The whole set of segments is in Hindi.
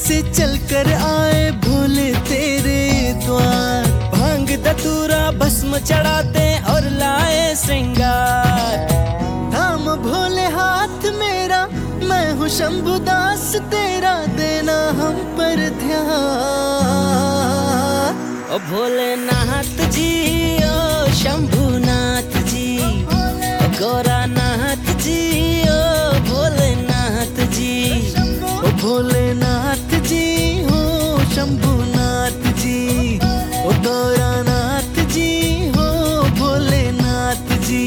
से चल कर आए भोले तेरे द्वार। भांग धतूरा भस्म चढ़ाते और लाए श्रृंगार। थाम भोले हाथ मेरा, मैं हूँ शंभुदास तेरा, देना हम पर ध्यान। ओ भोलेनाथ जी, ओ शंभुनाथ जी, ओ गौरानाथ जी, ओ भोलेनाथ जी, ओ भोलेनाथ जी, हो शंभुनाथ जी, ओ गौरानाथ जी, हो भोलेनाथ जी।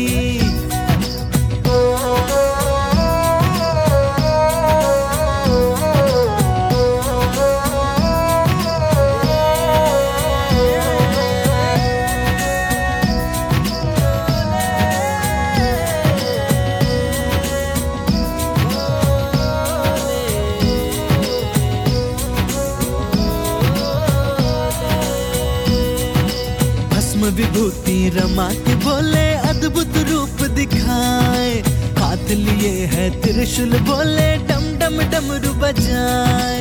विभूति रमा के बोले अद्भुत रूप दिखाए। हाथ लिए है त्रिशूल बोले डम डम डमरू बजाए।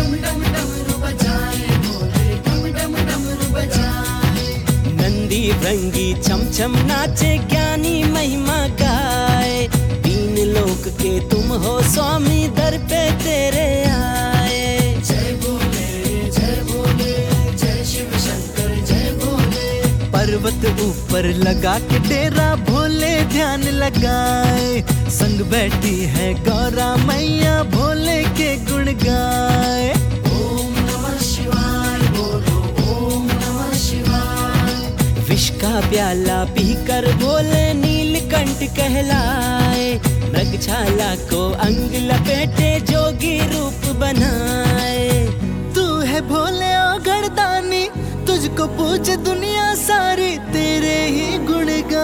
नंदी भृंगी छम छम नाचे ज्ञानी महिमा गाए। तीन लोक के तुम हो स्वामी दर पे तेरे आए। जय भोले जय भोले, जय शिव शंकर जय भोले। पर्वत ऊपर लगा के डेरा भोले ध्यान लगाए। संग बैठी है गौरा मैया भोले के गुण गाए। ओम नमः शिवाय बोलो, ओम नमः शिवाय। विष का प्याला पीकर भोले नीलकंठ कहलाए। मृगछाला को अंग लपेटे जोगी रूप बनाए। तू है भोले औगड़दानी, तुझको पूजे दुनिया सारी, तेरे ही गुण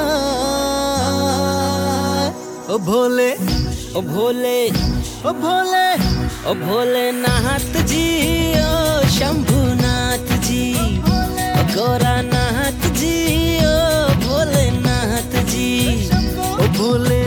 गाए। ओ भोले ओ भोले ओ भोले ओ भोलेनाथ जी, ओ शंभुनाथ जी, ओ गौरानाथ जी, ओ भोलेनाथ जी, ओ भोले